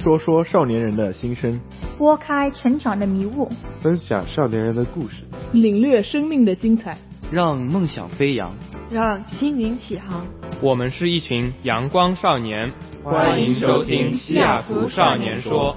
说说少年人的心声， 拨开成长的迷雾， 分享少年人的故事， 领略生命的精彩， 让梦想飞扬， 让心灵起航。 我们是一群阳光少年，欢迎收听西雅图少年说。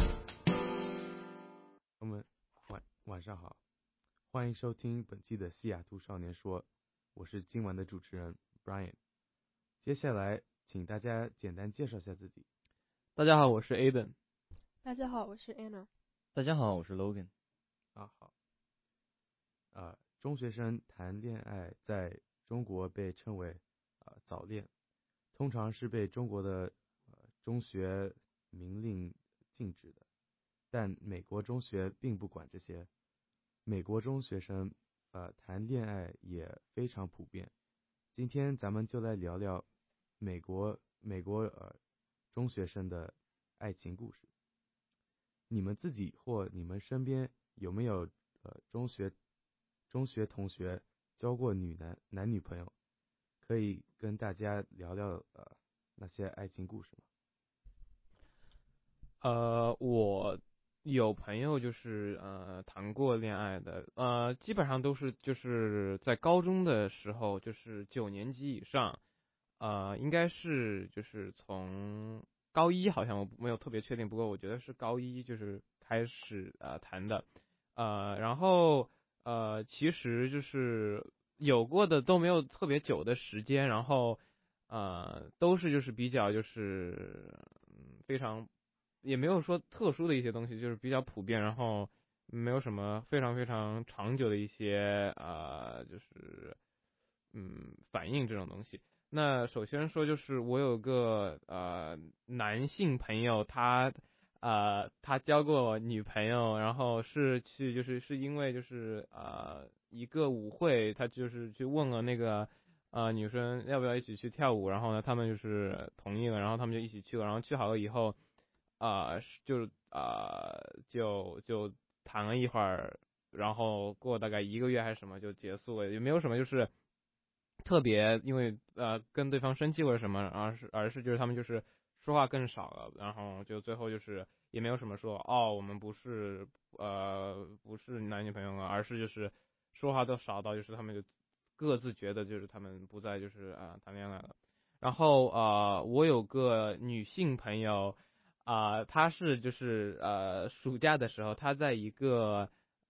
我们晚上好，欢迎收听本期的西雅图少年说，我是今晚的主持人 Brian。接下来请大家简单介绍一下自己。 大家好，我是 Aiden。 大家好，我是 Anna。 大家好，我是 Logan。 好。中学生谈恋爱在中国被称为早恋，通常是被中国的中学明令禁止的，但美国中学并不管这些。美国中学生谈恋爱也非常普遍。今天咱们就来聊聊美国中学生的爱情故事。你们自己或你们身边有没有中学同学交过男女朋友？可以跟大家聊聊那些爱情故事吗？我有朋友就是谈过恋爱的，基本上都是就是在高中的时候，就是9年级以上，应该是就是从高一，好像我没有特别确定，不过我觉得是高一就是开始谈的，然后其实就是有过的都没有特别久的时间，然后都是就是比较就是非常也没有说特殊的一些东西，就是比较普遍，然后没有什么非常非常长久的一些就是反应这种东西。那首先说就是我有个男性朋友，他交过女朋友，然后是因为就是一个舞会，他就是去问了那个女生要不要一起去跳舞，然后呢他们就是同意了，然后他们就一起去了，然后去好了以后就谈了一会儿，然后过大概1个月还是什么就结束了，也没有什么就是特别因为跟对方生气或者什么，而是就是他们就是说话更少了，然后就最后就是也没有什么说我们不是男女朋友了，而是就是说话都少到就是他们就各自觉得就是他们不再就是谈恋爱了。然后我有个女性朋友她是就是暑假的时候，她在一个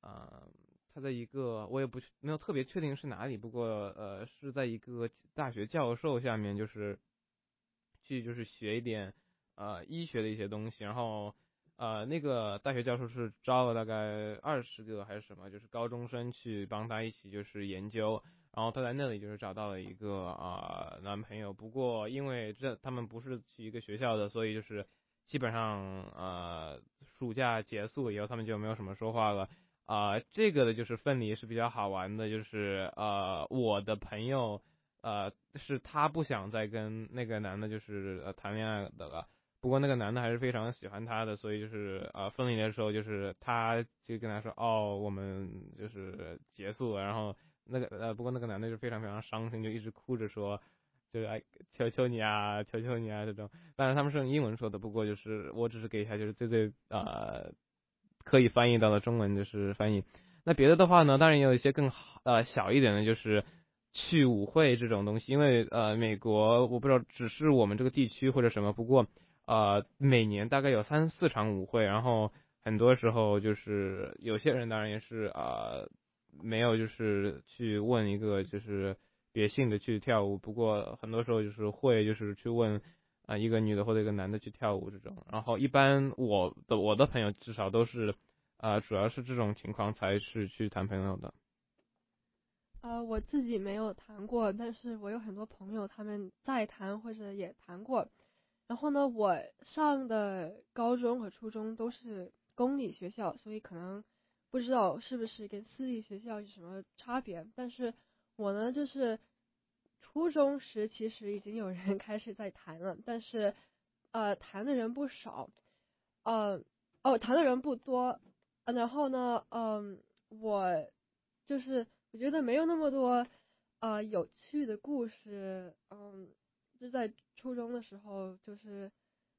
我也没有特别确定是哪里，不过是在一个大学教授下面，就是去就是学一点医学的一些东西，然后那个大学教授是招了大概20个还是什么，就是高中生去帮他一起就是研究，然后他在那里就是找到了一个男朋友，不过因为他们不是去一个学校的，所以就是基本上暑假结束以后他们就没有什么说话了。这个的就是分离是比较好玩的，就是我的朋友是他不想再跟那个男的就是谈恋爱的了，不过那个男的还是非常喜欢他的，所以就是分离的时候就是他就跟他说我们就是结束了，然后不过那个男的就非常非常伤心，就一直哭着说就是求求你啊求求你啊这种，当然他们是用英文说的，不过就是我只是给一下就是最可以翻译到的中文就是翻译。那别的话呢，当然也有一些更小一点的，就是去舞会这种东西，因为美国我不知道只是我们这个地区或者什么，不过每年大概有3-4场舞会，然后很多时候就是有些人当然也是没有就是去问一个就是别性的去跳舞，不过很多时候就是会就是去问一个女的或者一个男的去跳舞这种，然后一般我的朋友至少都是主要是这种情况才是去谈朋友的。 我自己没有谈过，但是我有很多朋友他们在谈或者也谈过。然后呢，我上的高中和初中都是公立学校，所以可能不知道是不是跟私立学校有什么差别。但是我呢，就是初中时其实已经有人开始在谈了，但是谈的人不少，谈的人不多。然后呢，我觉得没有那么多有趣的故事，就在初中的时候，就是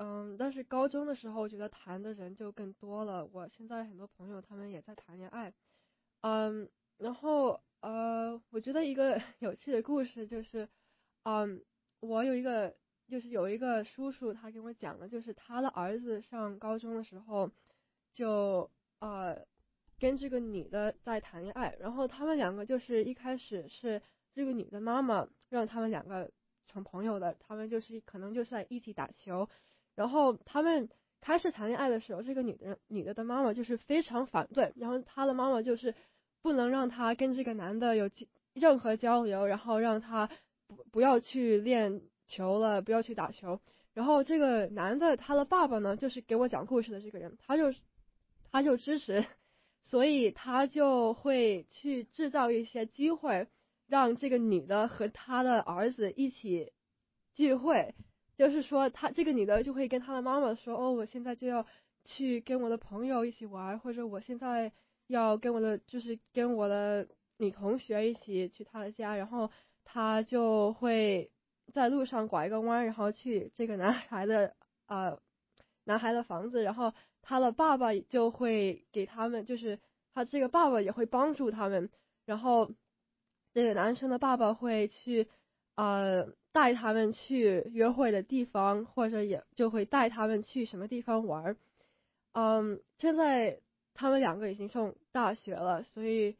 但是高中的时候，我觉得谈的人就更多了。我现在很多朋友他们也在谈恋爱，然后我觉得一个有趣的故事就是，我有一个叔叔，他跟我讲的，就是他的儿子上高中的时候，就跟这个女的在谈恋爱，然后他们两个就是一开始是这个女的妈妈让他们两个成朋友的，他们可能就是在一起打球，然后他们开始谈恋爱的时候，这个女的妈妈就是非常反对，然后他的妈妈就是不能让他跟这个男的有任何交流，然后让他不要去练球了，不要去打球。然后这个男的他的爸爸呢，就是给我讲故事的这个人，他就支持，所以他就会去制造一些机会，让这个女的和他的儿子一起聚会。就是说，这个女的就会跟她的妈妈说：“哦，我现在就要去跟我的朋友一起玩，或者我现在要跟我的女同学一起去她的家。”然后他就会在路上拐一个弯，然后去这个男孩的房子，然后他的爸爸就会给他们，就是他这个爸爸也会帮助他们，然后这个男生的爸爸会去带他们去约会的地方，或者也就会带他们去什么地方玩。现在他们两个已经上大学了，所以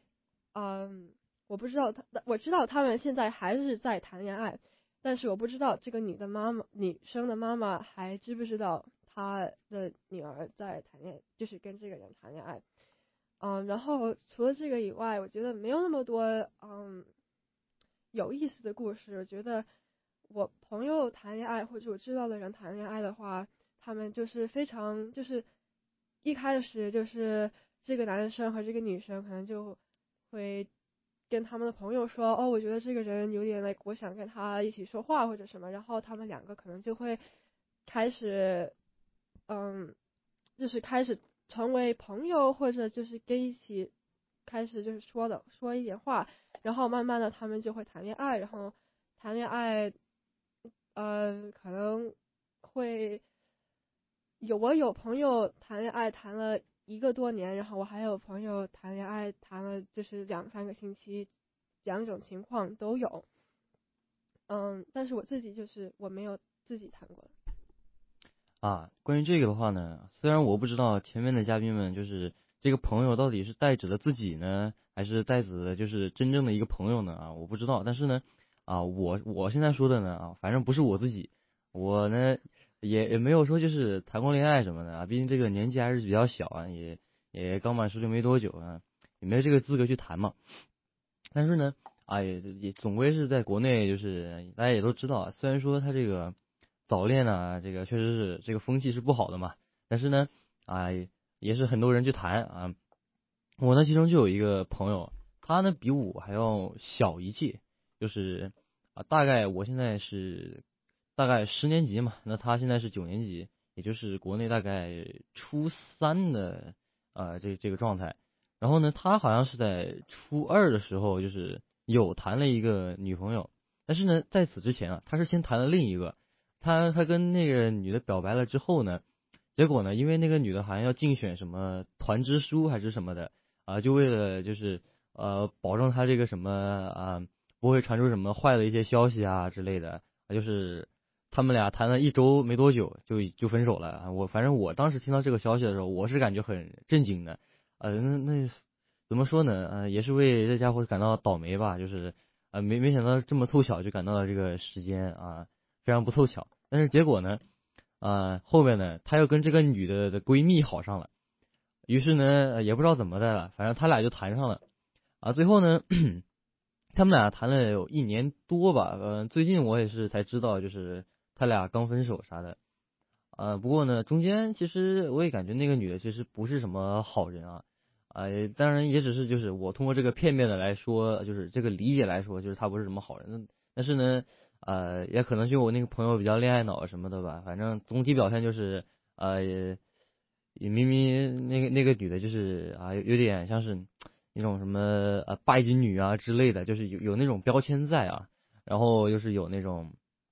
我知道他们现在还是在谈恋爱，但是我不知道这个女生的妈妈还知不知道她的女儿在就是跟这个人谈恋爱。然后除了这个以外，我觉得没有那么多有意思的故事。我觉得我朋友谈恋爱或者我知道的人谈恋爱的话，他们就是非常就是一开始就是这个男生和这个女生可能就会跟他们的朋友说，哦，我觉得这个人有点我想跟他一起说话或者什么，然后他们两个可能就会开始就是开始成为朋友，或者就是一起开始就是说一点话，然后慢慢的他们就会谈恋爱，然后谈恋爱可能会我有朋友谈恋爱谈了1个多年，然后我还有朋友谈恋爱谈了就是2-3个星期，两种情况都有。但是我自己就是我没有自己谈过。 关于这个的话呢，虽然我不知道前面的嘉宾们就是这个朋友到底是代指了自己呢，还是代指的就是真正的一个朋友呢我不知道。但是呢我现在说的呢反正不是我自己，我呢也没有说就是谈过恋爱什么的毕竟这个年纪还是比较小也刚满16没多久也没有这个资格去谈嘛。但是呢也总归是在国内，就是大家也都知道虽然说他这个早恋这个确实是这个风气是不好的嘛，但是呢也是很多人去谈我呢其中就有一个朋友，他呢比我还要小一届，就是大概我现在是大概10年级嘛，那他现在是9年级，也就是国内大概初3的这个状态。然后呢他好像是在初2的时候就是有谈了一个女朋友，但是呢在此之前他是先谈了另一个，他跟那个女的表白了之后呢，结果呢因为那个女的好像要竞选什么团支书还是什么的就为了就是保证他这个什么不会传出什么坏的一些消息之类的，就是他们俩谈了1周没多久就分手了反正我当时听到这个消息的时候，我是感觉很震惊的那怎么说呢也是为这家伙感到倒霉吧，就是没想到这么凑巧就赶到了这个时间非常不凑巧。但是结果呢后面呢他又跟这个女的闺蜜好上了，于是呢也不知道怎么的了，反正他俩就谈上了最后呢他们俩谈了有1年多吧最近我也是才知道就是他俩刚分手啥的不过呢中间其实我也感觉那个女的其实不是什么好人当然也只是就是我通过这个片面的来说，就是这个理解来说，就是他不是什么好人。但是呢也可能就我那个朋友比较恋爱脑什么的吧，反正总体表现就是也明明那个女的就是有点像是那种什么拜金女之类的，就是有那种标签在然后就是有那种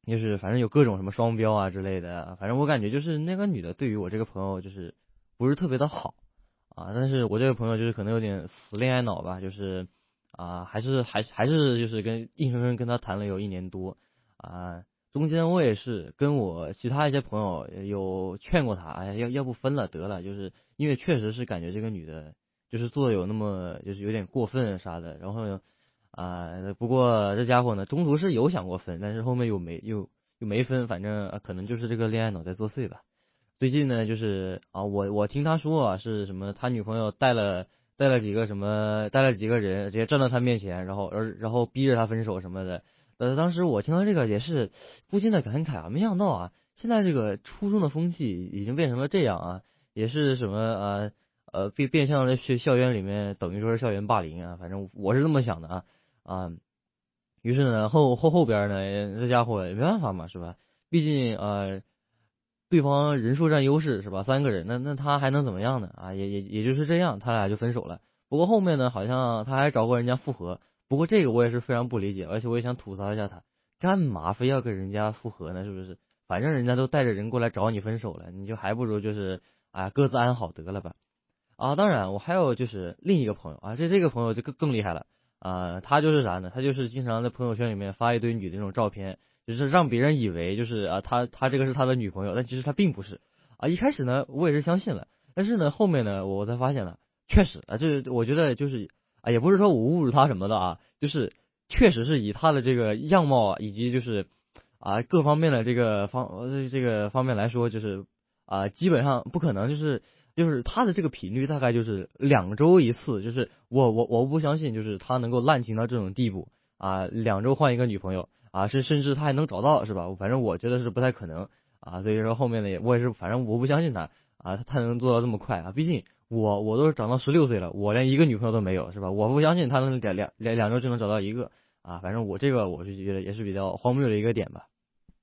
就是反正有各种什么双标啊之类的，反正我感觉就是那个女的对于我这个朋友就是不是特别的好啊，但是我这个朋友就是可能有点死恋爱脑吧，就是还是就是硬生生跟他谈了有1年多啊，中间我也是跟我其他一些朋友有劝过他，哎呀要不分了得了，就是因为确实是感觉这个女的就是做的有那么就是有点过分啥的，然后不过这家伙呢，中途是有想过分，但是后面又没分，反正可能就是这个恋爱脑在作祟吧。最近呢，就是我听他说是什么，他女朋友带了几个人，直接站到他面前，然后逼着他分手什么的。当时我听到这个也是不禁的感慨啊，没想到现在这个初中的风气已经变成了这样也是什么变相的去校园里面等于说是校园霸凌反正我是这么想的啊，于是呢后边呢这家伙也没办法嘛是吧？毕竟对方人数占优势是吧？3个人那他还能怎么样呢也就是这样，他俩就分手了。不过后面呢好像他还找过人家复合，不过这个我也是非常不理解，而且我也想吐槽一下他，干嘛非要跟人家复合呢？是不是？反正人家都带着人过来找你分手了，你就还不如就是各自安好得了吧。当然我还有就是另一个朋友这个朋友就更厉害了他就是啥呢？他就是经常在朋友圈里面发一堆女的那种照片，就是让别人以为就是他这个是他的女朋友，但其实他并不是一开始呢我也是相信了，但是呢后面呢我才发现了，确实这我觉得就是也不是说我侮辱他什么的就是确实是以他的这个样貌以及就是各方面的这个方面来说，就是基本上不可能就是他的这个频率大概就是2周一次，就是我不相信就是他能够滥情到这种地步2周换一个女朋友甚至他还能找到是吧？反正我觉得是不太可能所以说后面呢我也是反正我不相信他他能做到这么快毕竟我都是长到16岁了，我连一个女朋友都没有是吧？我不相信他能两周就能找到一个反正我是觉得也是比较荒谬的一个点吧。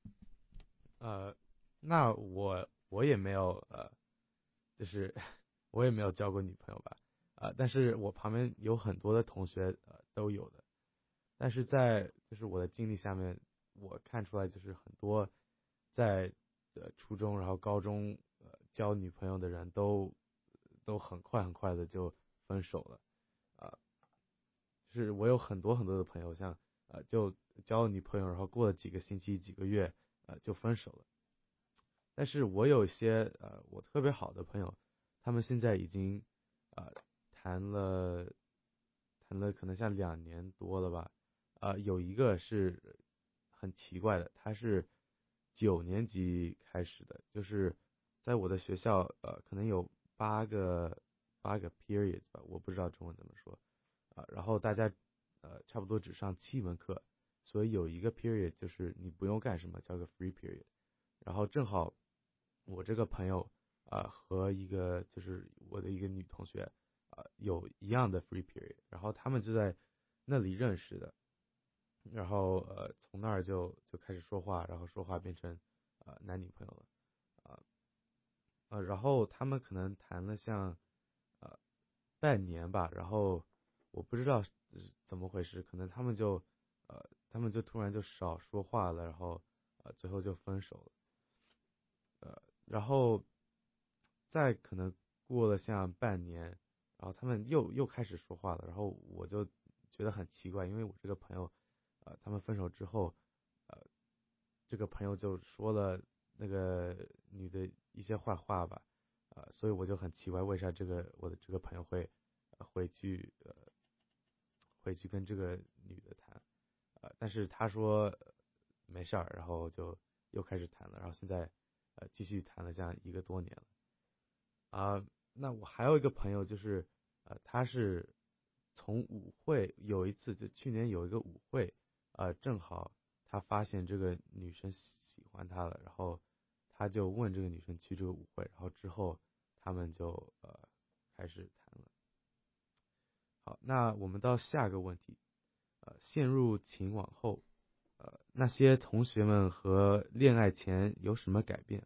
那我也没有就是我也没有交过女朋友吧但是我旁边有很多的同学都有的，但是在就是我的经历下面，我看出来就是很多在初中然后高中交女朋友的人都很快的就分手了就是我有很多的朋友像就交了女朋友，然后过了几个星期几个月就分手了。但是我有一些我特别好的朋友，他们现在已经谈了可能像2年多了吧有一个是很奇怪的，他是9年级开始的，就是在我的学校可能有八个 periods 吧，我不知道中文怎么说然后大家差不多只上7门课，所以有一个 period 就是你不用干什么，叫个 free period。然后正好我这个朋友和一个就是我的一个女同学有一样的 free period， 然后他们就在那里认识的，然后从那儿就开始说话，然后说话变成男女朋友了然后他们可能谈了像半年吧，然后我不知道是怎么回事，可能他们就突然就少说话了，然后最后就分手了然后再可能过了像半年，然后他们又开始说话了，然后我就觉得很奇怪，因为我这个朋友他们分手之后这个朋友就说了那个女的一些坏话吧所以我就很奇怪为啥我的这个朋友会回去跟这个女的谈但是他说没事儿，然后就又开始谈了，然后现在继续谈了这样1个多年了那我还有一个朋友就是他是从舞会有一次就去年有一个舞会正好他发现这个女生喜欢他了，然后他就问这个女生去这个舞会，然后之后他们就开始谈了。好，那我们到下个问题陷入情网后那些同学们和恋爱前有什么改变？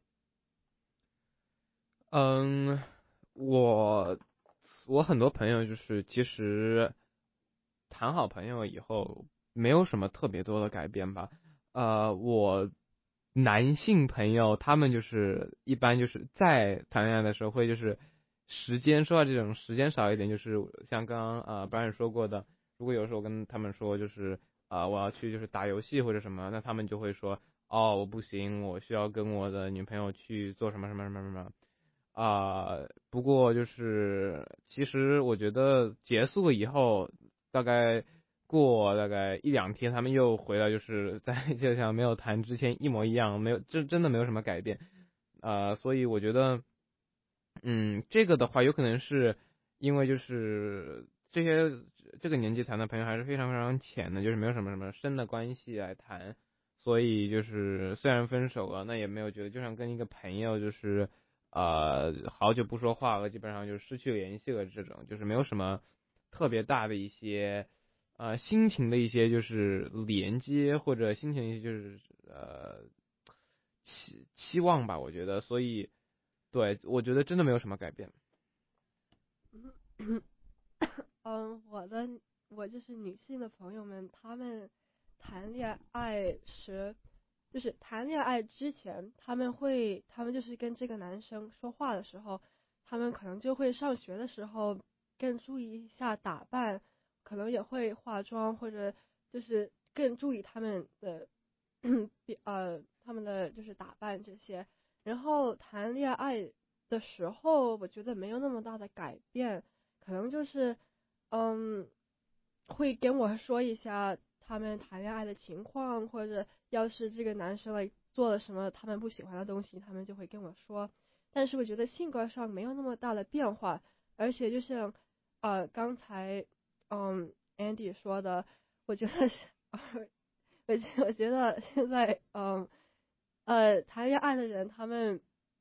我很多朋友就是其实谈好朋友以后没有什么特别多的改变吧。我男性朋友他们就是一般就是在谈恋爱的时候会就是时间说到这种时间少一点，就是像刚刚Brian 说过的，如果有时候跟他们说就是我要去就是打游戏或者什么，那他们就会说我不行，我需要跟我的女朋友去做什么什么什么什么。不过就是其实我觉得结束了以后，过大概1-2天，他们又回来，就是就像没有谈之前一模一样，没有真的没有什么改变。所以我觉得，这个的话有可能是因为就是这个年纪谈的朋友还是非常非常浅的，就是没有什么什么深的关系来谈，所以就是虽然分手了，那也没有觉得就像跟一个朋友就是好久不说话了，基本上就失去联系了，这种就是没有什么特别大的一些心情的一些就是连接，或者心情的一些就是期望吧，我觉得，所以对我觉得真的没有什么改变。 我就是女性的朋友们，她们谈恋爱时，就是谈恋爱之前，他们就是跟这个男生说话的时候，他们可能就会上学的时候更注意一下打扮，可能也会化妆，或者就是更注意他们的他们的就是打扮这些。然后谈恋爱的时候，我觉得没有那么大的改变，可能就是会跟我说一下他们谈恋爱的情况，或者要是这个男生来做了什么他们不喜欢的东西，他们就会跟我说。但是我觉得性格上没有那么大的变化，而且就像刚才Andy 说的，我觉得我觉得现在谈恋爱的人他们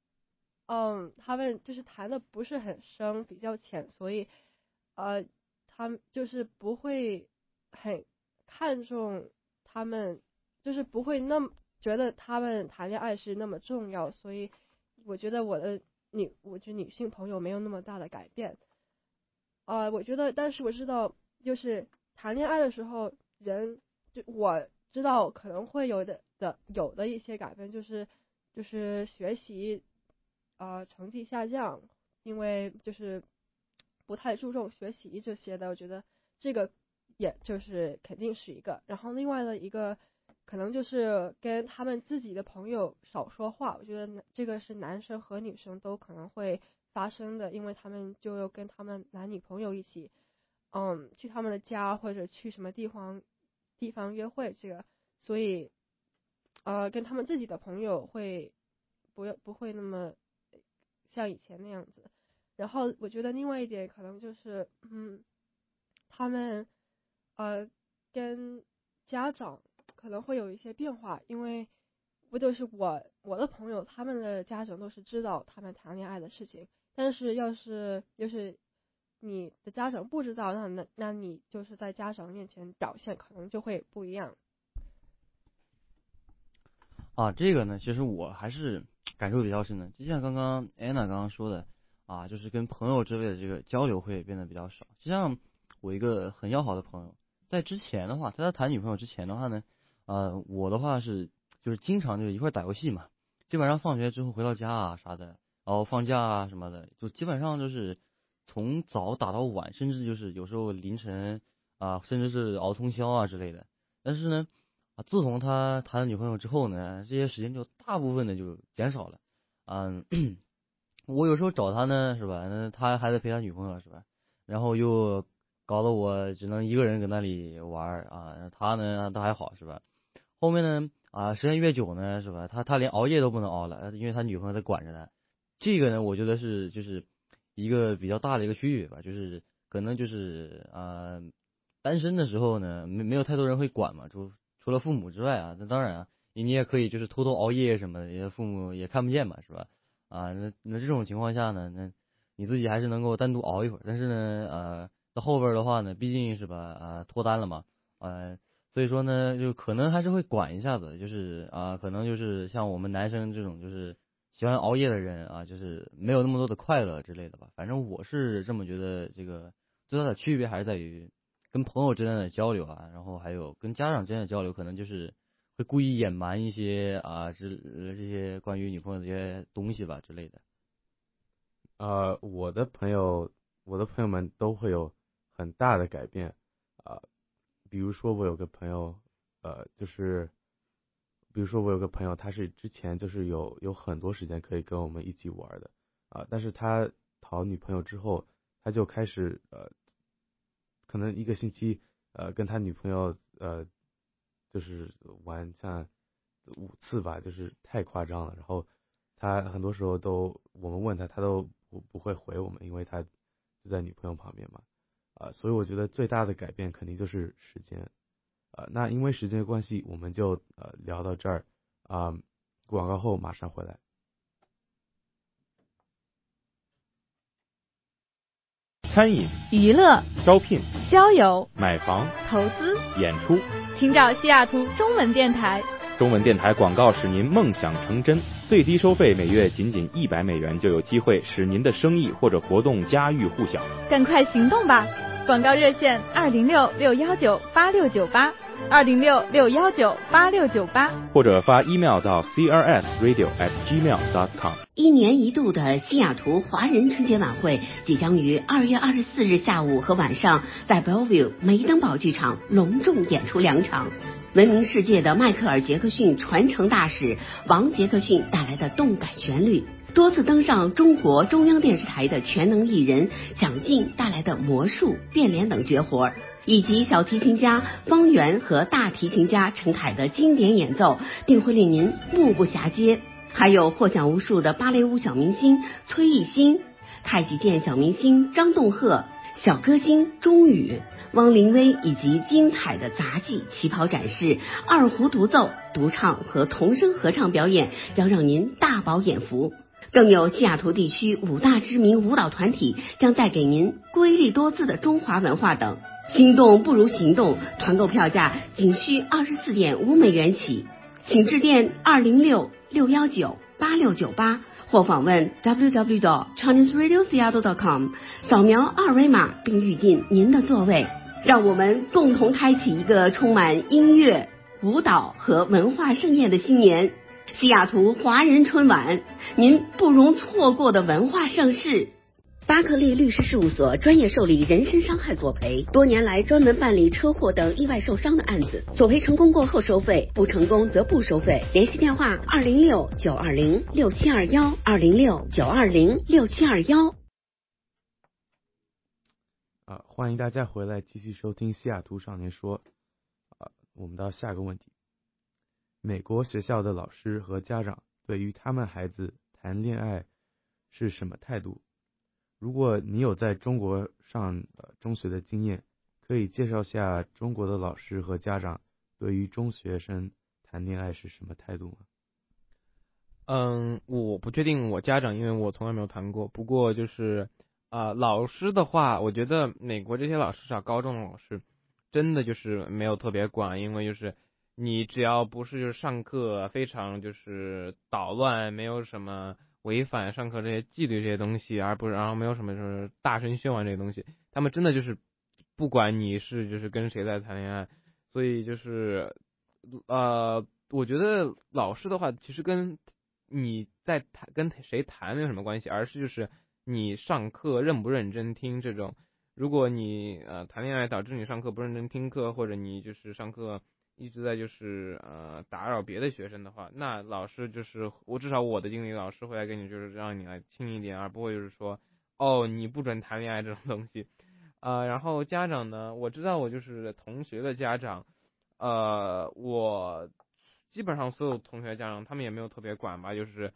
就是谈的不是很深，比较浅，所以他们就是不会很看重他们，就是不会那么觉得他们谈恋爱是那么重要，所以我觉得我觉得女性朋友没有那么大的改变。我觉得，但是我知道，就是谈恋爱的时候，我知道可能会有的一些改变，就是学习成绩下降，因为就是不太注重学习这些的，我觉得这个也就是肯定是一个。然后另外的一个可能就是跟他们自己的朋友少说话，我觉得这个是男生和女生都可能会发生的，因为他们就要跟他们男女朋友一起去他们的家或者去什么地方约会，这个所以跟他们自己的朋友不会那么像以前那样子。然后我觉得另外一点可能就是他们跟家长可能会有一些变化，因为不就是我的朋友他们的家长都是知道他们谈恋爱的事情，但是要是你的家长不知道，那你就是在家长面前表现可能就会不一样。 这个呢，其实我还是感受比较深的，就像刚刚安娜刚刚说的就是跟朋友之类的这个交流会变得比较少。就像我一个很要好的朋友，在之前的话，在他谈女朋友之前的话呢，我的话就是经常就是一块打游戏嘛，基本上放学之后回到家啥的，然后放假什么的，就基本上就是从早打到晚，甚至就是有时候凌晨甚至是熬通宵之类的。但是呢，自从他谈了女朋友之后呢，这些时间就大部分的就减少了。我有时候找他呢，是吧？那他还得陪他女朋友，是吧？然后又搞得我只能一个人搁那里玩他呢倒还好，是吧？后面呢时间越久呢，是吧？他连熬夜都不能熬了，因为他女朋友在管着他。这个呢，我觉得就是一个比较大的一个区别吧，就是可能就是单身的时候呢，没有太多人会管嘛，除了父母之外那当然你也可以就是偷偷熬夜什么的，也父母也看不见嘛，是吧？那这种情况下呢，那你自己还是能够单独熬一会儿，但是呢到后边的话呢，毕竟是吧脱单了嘛，所以说呢就可能还是会管一下子，就是可能就是像我们男生这种就是喜欢熬夜的人就是没有那么多的快乐之类的吧。反正我是这么觉得，这个最大的区别还是在于跟朋友之间的交流然后还有跟家长之间的交流，可能就是会故意隐瞒一些这些关于女朋友的这些东西吧之类的。 我的朋友们都会有很大的改变比如说我有个朋友他是之前就是有很多时间可以跟我们一起玩的但是他讨女朋友之后，他就开始可能一个星期跟他女朋友就是玩像5次吧，就是太夸张了。然后他很多时候我们问他，他都不会回我们，因为他就在女朋友旁边嘛所以我觉得最大的改变肯定就是时间那因为时间的关系，我们就聊到这儿广告后马上回来。 餐饮、 娱乐、 招聘、 交友、 买房、 投资， 演出， 请找西雅图中文电台。 中文电台广告使您梦想成真，最低收费每月仅$100就有机会使您的生意或者活动家喻户晓。 赶快行动吧！广告热线206-619-8698，206-619-8698， 或者发 email 到 crsradio@gmail.com。 一年一度的西雅图华人春节晚会即将于2月24日下午和晚上在 Bellevue 梅登堡剧场隆重演出2场。闻名世界的迈克尔·杰克逊传承大使王杰克逊带来的动感旋律，多次登上中国中央电视台的全能艺人蒋劲带来的魔术、变脸等绝活，以及小提琴家方圆和大提琴家陈凯的经典演奏，定会令您目不暇接。还有获奖无数的芭蕾舞小明星崔艺欣、太极剑小明星张栋赫、小歌星钟宇、汪玲薇，以及精彩的杂技、旗袍展示、二胡独奏、独唱和童声合唱表演，将让您大饱眼福。更有西雅图地区5大知名舞蹈团体将带给您瑰丽多姿的中华文化等。心动不如行动，团购票价仅需$24.5起，请致电206-619-8698或访问 www.chineseradioseattle.com， 扫描2维码并预订您的座位。让我们共同开启一个充满音乐、舞蹈和文化盛宴的新年。西雅图华人春晚，您不容错过的文化盛事。巴克利律师事务所专业受理人身伤害索赔，多年来专门办理车祸等意外受伤的案子，索赔成功过后收费，不成功则不收费。联系电话206-920-6721 206-920-6721。 欢迎大家回来继续收听西雅图少年说我们到下个问题。美国学校的老师和家长对于他们孩子谈恋爱是什么态度？如果你有在中国上中学的经验，可以介绍下中国的老师和家长对于中学生谈恋爱是什么态度吗？ 我不确定我家长，因为我从来没有谈过。不过就是老师的话，我觉得美国这些老师高中的老师真的就是没有特别管，因为就是你只要不是就是上课非常就是捣乱，没有什么违反上课这些纪律这些东西，然后没有什么就是大声喧哗这些东西，他们真的就是不管你是就是跟谁在谈恋爱。所以就是我觉得老师的话其实跟你在跟谁谈没有什么关系，而是就是你上课认不认真听这种。如果你谈恋爱导致你上课不认真听课，或者你就是上课一直在就是打扰别的学生的话，那老师就是至少我的经历，老师会来跟你就是让你来轻一点，而不会就是说你不准谈恋爱这种东西。然后家长呢，我知道我就是同学的家长，我基本上所有同学家长他们也没有特别管吧，就是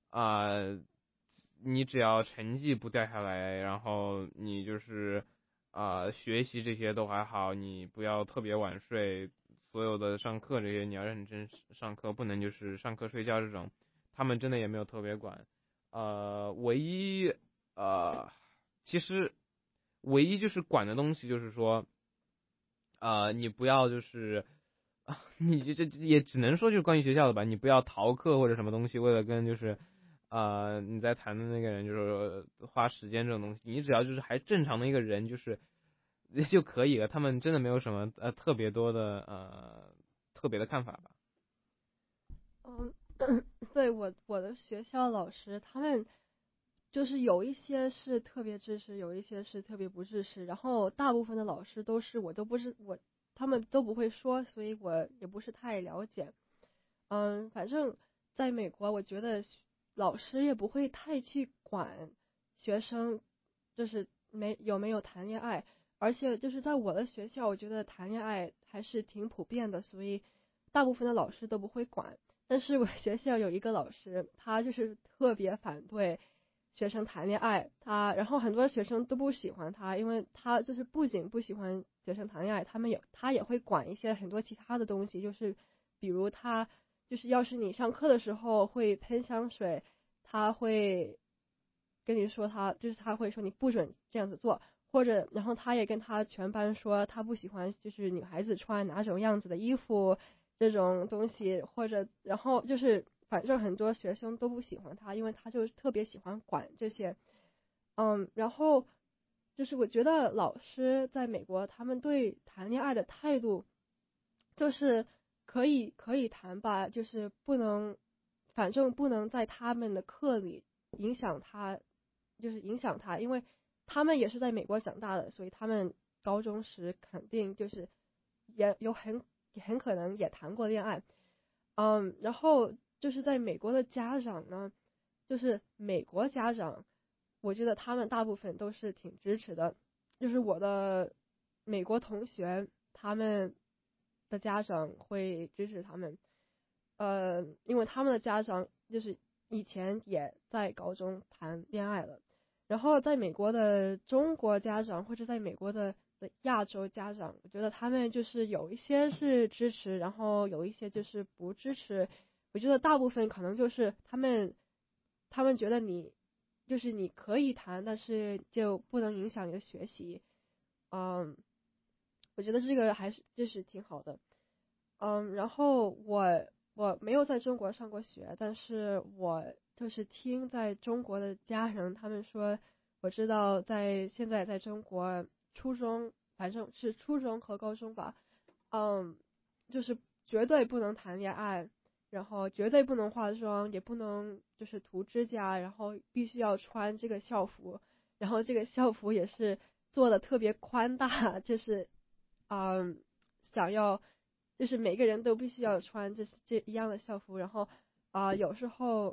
你只要成绩不掉下来，然后你就是学习这些都还好，你不要特别晚睡，所有的上课这些你要认真上课，不能就是上课睡觉这种，他们真的也没有特别管。其实唯一就是管的东西就是说你不要就是你这也只能说就是关于学校的吧，你不要逃课或者什么东西，为了跟就是你在谈的那个人就是花时间这种东西，你只要就是还正常的一个人就是就可以了。他们真的没有什么特别多的特别的看法吧。 对我的学校老师，他们就是有一些是特别支持，有一些是特别不支持，然后大部分的老师都是他们都不会说，所以我也不是太了解。反正在美国，我觉得老师也不会太去管学生，就是有没有谈恋爱，而且就是在我的学校，我觉得谈恋爱还是挺普遍的，所以大部分的老师都不会管。但是我学校有一个老师，他就是特别反对学生谈恋爱，然后很多学生都不喜欢他，因为他就是不仅不喜欢学生谈恋爱，他也会管一些很多其他的东西，就是比如他就是要是你上课的时候会喷香水，他会跟你说他会说你不准这样子做，或者然后他也跟他全班说他不喜欢就是女孩子穿哪种样子的衣服这种东西，或者然后就是反正很多学生都不喜欢他，因为他就特别喜欢管这些。然后就是我觉得老师在美国他们对谈恋爱的态度就是可以谈吧，就是反正不能在他们的课里影响他，因为他们也是在美国长大的，所以他们高中时肯定就是也很可能也谈过恋爱。然后就是在美国的家长呢，就是美国家长，我觉得他们大部分都是挺支持的。就是我的美国同学，他们的家长会支持他们，因为他们的家长就是以前也在高中谈恋爱了。然后在美国的中国家长或者在美国的亚洲家长，我觉得他们就是有一些是支持，然后有一些就是不支持。我觉得大部分可能就是他们觉得就是你可以谈，但是就不能影响你的学习。我觉得这个还是就是挺好的。然后我没有在中国上过学，但是我就是听在中国的家人他们说，我知道现在在中国初中，反正是初中和高中吧，就是绝对不能谈恋爱，然后绝对不能化妆，也不能就是涂指甲，然后必须要穿这个校服，然后这个校服也是做的特别宽大，就是想要就是每个人都必须要穿这一样的校服，然后有时候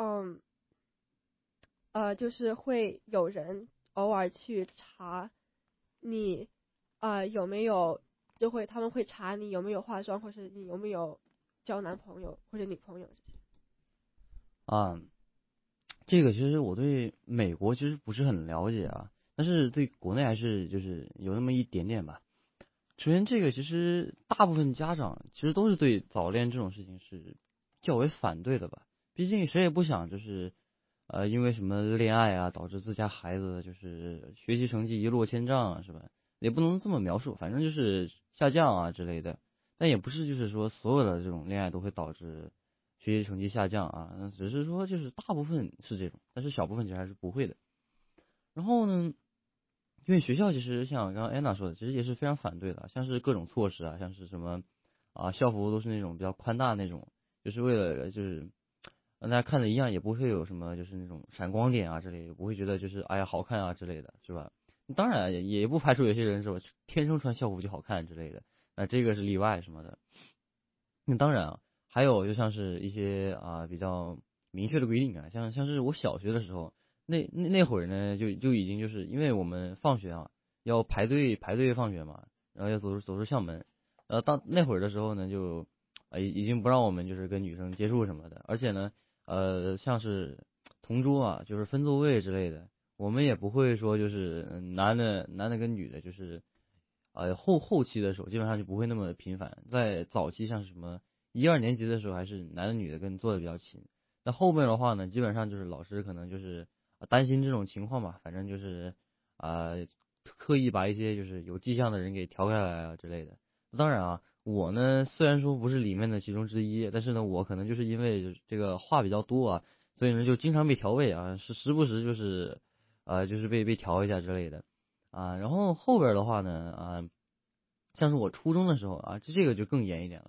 就是会有人偶尔去查你有没有，他们会查你有没有化妆，或是你有没有交男朋友或者女朋友这些。 这个其实我对美国其实不是很了解啊，但是对国内还是就是有那么一点点吧。首先，这个其实大部分家长其实都是对早恋这种事情是较为反对的吧。毕竟谁也不想就是因为什么恋爱啊导致自家孩子就是学习成绩一落千丈啊，是吧？也不能这么描述，反正就是下降啊之类的。但也不是就是说所有的这种恋爱都会导致学习成绩下降啊，只是说就是大部分是这种，但是小部分其实还是不会的。然后呢，因为学校其实像刚刚安娜说的，其实也是非常反对的，像是各种措施啊，像是什么校服都是那种比较宽大那种，就是为了就是让大家看的一样，也不会有什么就是那种闪光点啊之类的，不会觉得就是哎呀好看啊之类的，是吧？当然也不排除有些人是吧，天生穿校服就好看之类的，那这个是例外什么的。那当然啊，还有就像是一些比较明确的规定啊，像是我小学的时候。那会儿呢，就已经就是因为我们放学啊要排队放学嘛，然后要走出校门，到那会儿的时候呢，就已经不让我们就是跟女生接触什么的，而且呢像是同桌啊，就是分座位之类的，我们也不会说就是男的跟女的，就是后期的时候基本上就不会那么频繁，在早期像是什么1、2年级的时候，还是男的女的跟坐的比较勤，那后面的话呢，基本上就是老师可能就是担心这种情况吧，反正就是刻意把一些就是有迹象的人给调开来啊之类的。当然啊，我呢虽然说不是里面的其中之一，但是呢，我可能就是因为就是这个话比较多啊，所以呢就经常被调位啊，时不时就是就是被调一下之类的然后后边的话呢像是我初中的时候这个就更严一点了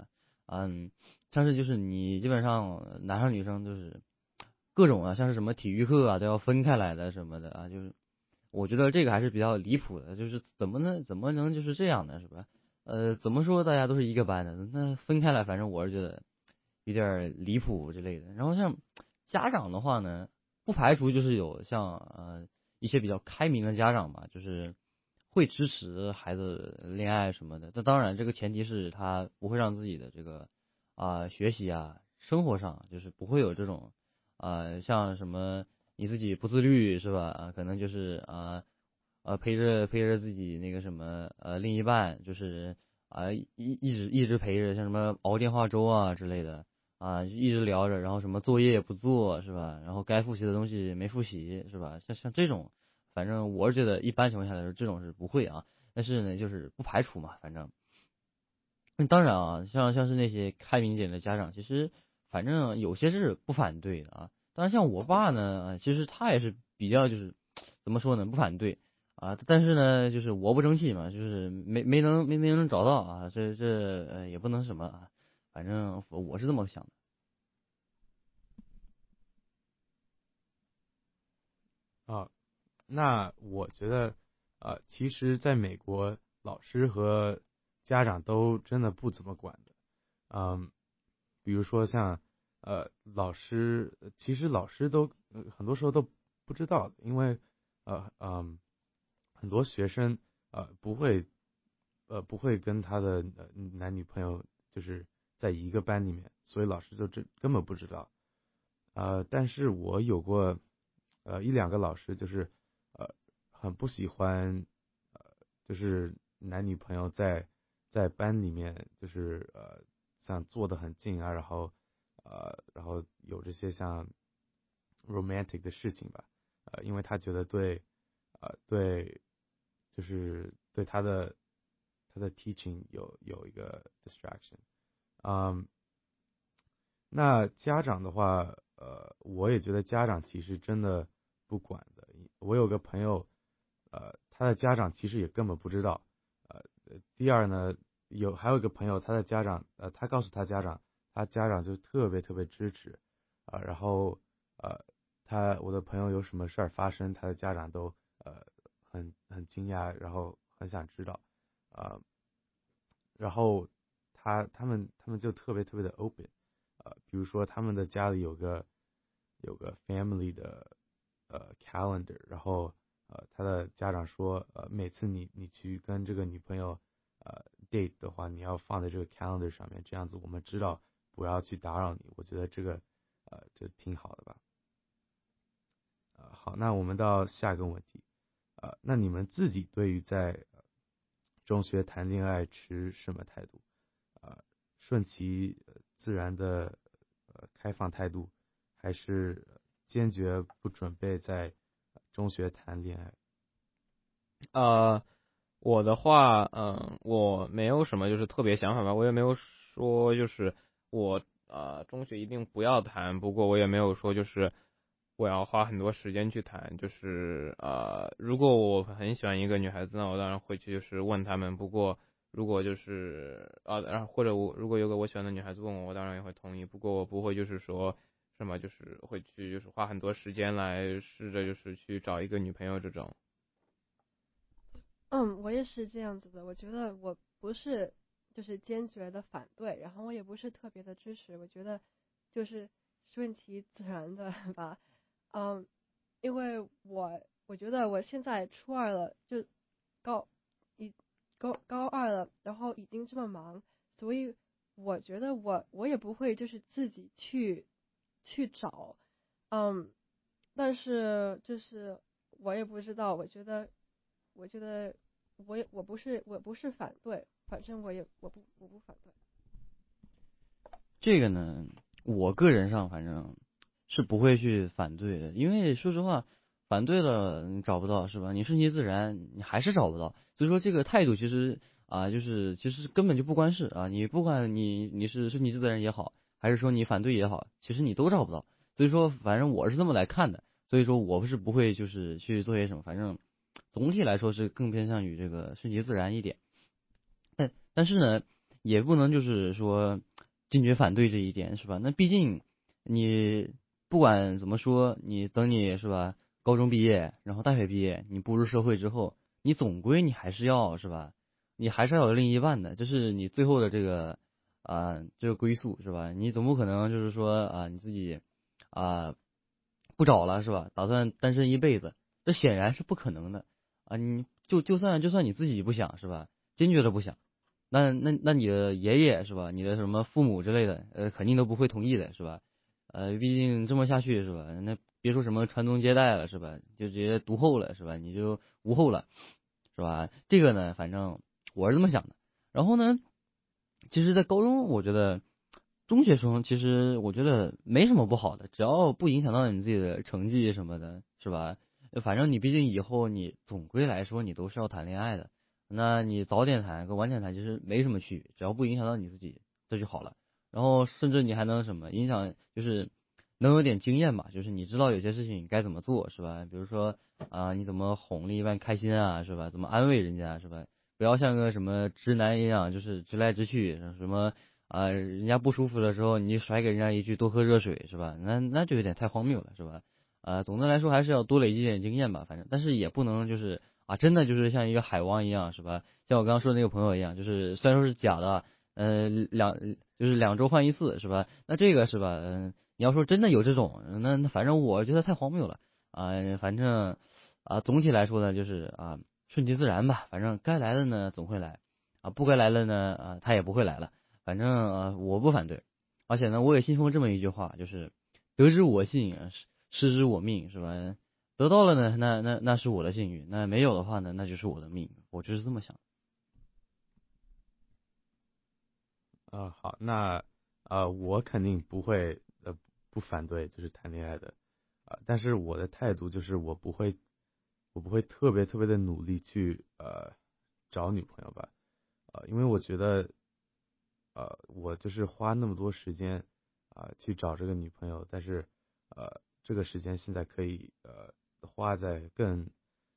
像是就是你基本上男生女生就是各种啊，像是什么体育课啊都要分开来的什么的啊，就是我觉得这个还是比较离谱的，就是怎么能就是这样呢，是吧？怎么说大家都是一个班的，那分开来，反正我是觉得有点离谱之类的。然后像家长的话呢，不排除就是有像一些比较开明的家长吧，就是会支持孩子恋爱什么的。那当然，这个前提是他不会让自己的这个学习啊、生活上就是不会有这种像什么你自己不自律是吧？可能就是陪着自己那个什么另一半，就是一直陪着，像什么熬电话粥啊之类的一直聊着，然后什么作业也不做是吧？然后该复习的东西没复习是吧？像这种，反正我是觉得一般情况下来说，这种是不会啊。但是呢，就是不排除嘛，反正。当然啊，像是那些开明一点的家长，其实反正有些是不反对的啊。当然，像我爸呢，其实他也是比较就是怎么说呢，不反对但是呢，就是我不争气嘛，就是没能找到啊，这也不能什么啊，反正我是这么想的。 那我觉得其实在美国，老师和家长都真的不怎么管的。比如说像老师，其实老师都很多时候都不知道，因为很多学生不会跟他的男女朋友就是在一个班里面，所以老师就根本不知道。但是我有过一两个老师就是很不喜欢就是男女朋友在班里面就是像坐得很近啊，然后有这些像 romantic 的事情吧，因为他觉得对就是对他的teaching 有一个 distraction。那家长的话，我也觉得家长其实真的不管的。我有个朋友，他的家长其实也根本不知道。第二呢，还有一个朋友，他的家长，他告诉他家长，他家长就特别特别支持。然后我的朋友有什么事儿发生，他的家长都很惊讶，然后很想知道。然后他们就特别特别的 open。比如说他们的家里有个 family 的calendar，然后他的家长说每次你去跟这个女朋友date 的话，你要放在这个 calendar 上面，这样子我们知道不要去打扰你。我觉得这个就挺好的吧。好，那我们到下一个问题。那你们自己对于在中学谈恋爱持什么态度？顺其自然的开放态度，还是坚决不准备在中学谈恋爱？我的话，我没有什么就是特别想法吧，我也没有说就是我中学一定不要谈，不过我也没有说就是我要花很多时间去谈，就是如果我很喜欢一个女孩子，那我当然会去就是问他们，不过如果就是然后或者如果有个我喜欢的女孩子问我，我当然也会同意，不过我不会就是说什么就是会去就是花很多时间来试着就是去找一个女朋友这种。 我也是这样子的。我觉得我不是就是坚决的反对，然后我也不是特别的支持。我觉得就是顺其自然的吧。因为我觉得我现在初二了，就高二了，然后已经这么忙，所以我觉得我也不会就是自己去找。但是就是我也不知道，我觉得我不是反对，反正我不反对。 这个呢，我个人上反正是不会去反对的，因为说实话，反对了你找不到是吧？你顺其自然，你还是找不到。所以说这个态度其实就是其实根本就不关事啊。你不管你是顺其自然也好，还是说你反对也好，其实你都找不到。所以说，反正我是这么来看的。所以说我不会就是去做些什么，反正总体来说是更偏向于这个顺其自然一点。但是呢，也不能就是说坚决反对这一点，是吧？那毕竟你不管怎么说，你等你是吧，高中毕业，然后大学毕业，你步入社会之后，你总归你还是要是吧，你还是要有另一半的，这是你最后的这个这个归宿，是吧？你总不可能就是说你自己不找了，是吧？打算单身一辈子，这显然是不可能的你就算你自己不想，是吧？坚决的不想，那你的爷爷是吧？你的什么父母之类的，肯定都不会同意的，是吧？毕竟这么下去是吧？那别说什么传宗接代了，是吧？就直接独后了，是吧？你就无后了，是吧？这个呢，反正我是这么想的。然后呢，其实，在高中，我觉得中学生其实我觉得没什么不好的，只要不影响到你自己的成绩什么的，是吧？反正你毕竟以后你总归来说你都是要谈恋爱的，那你早点谈跟晚点谈其实没什么区别，只要不影响到你自己，这就好了。然后甚至你还能什么影响，就是能有点经验吧，就是你知道有些事情该怎么做，是吧？比如说你怎么哄另一半开心啊，是吧？怎么安慰人家，是吧？不要像个什么直男一样，就是直来直去，什么人家不舒服的时候，你甩给人家一句多喝热水，是吧？那就有点太荒谬了，是吧？总的来说还是要多累积点经验吧，反正但是也不能就是真的就是像一个海王一样，是吧？像我刚刚说的那个朋友一样，就是虽然说是假的，2周换一次，是吧？那这个是吧？你要说真的有这种，那反正我觉得太荒谬了反正总体来说呢，就是顺其自然吧，反正该来的呢总会来不该来的呢他也不会来了，反正我不反对，而且呢我也信奉这么一句话，就是得之我幸，失之我命，是吧？得到了呢，那是我的幸运，那没有的话呢，那就是我的命，我就是这么想。 好，那我肯定不会不反对就是谈恋爱的但是我的态度就是我不会特别的努力去找女朋友吧因为我觉得我就是花那么多时间去找这个女朋友，但是这个时间现在可以花在更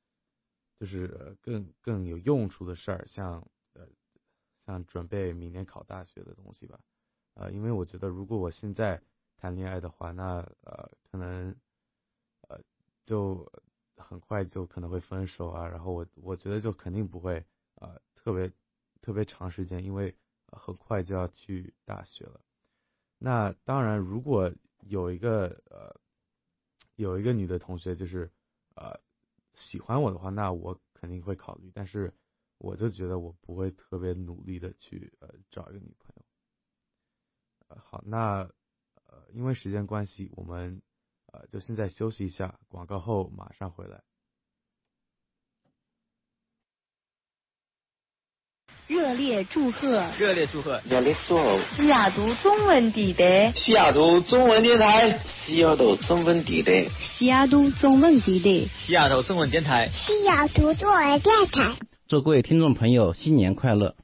有用处的事儿，像准备明年考大学的东西吧因为我觉得如果我现在谈恋爱的话，那可能就很快就可能会分手然后我觉得就肯定不会特别长时间，因为很快就要去大学了。那当然，如果有一个女的同学就是喜欢我的话，那我肯定会考虑，但是我就觉得我不会特别努力的去找一个女朋友好，那因为时间关系，我们就现在休息一下，广告后马上回来。 热烈祝贺！ 热烈祝贺！ 热烈祝贺！ 西雅图中文地带， 西雅图中文电台，西雅图中文地带， 西雅图中文地带， 西雅图中文电台， 西雅图中文电台。 祝各位听众朋友新年快乐！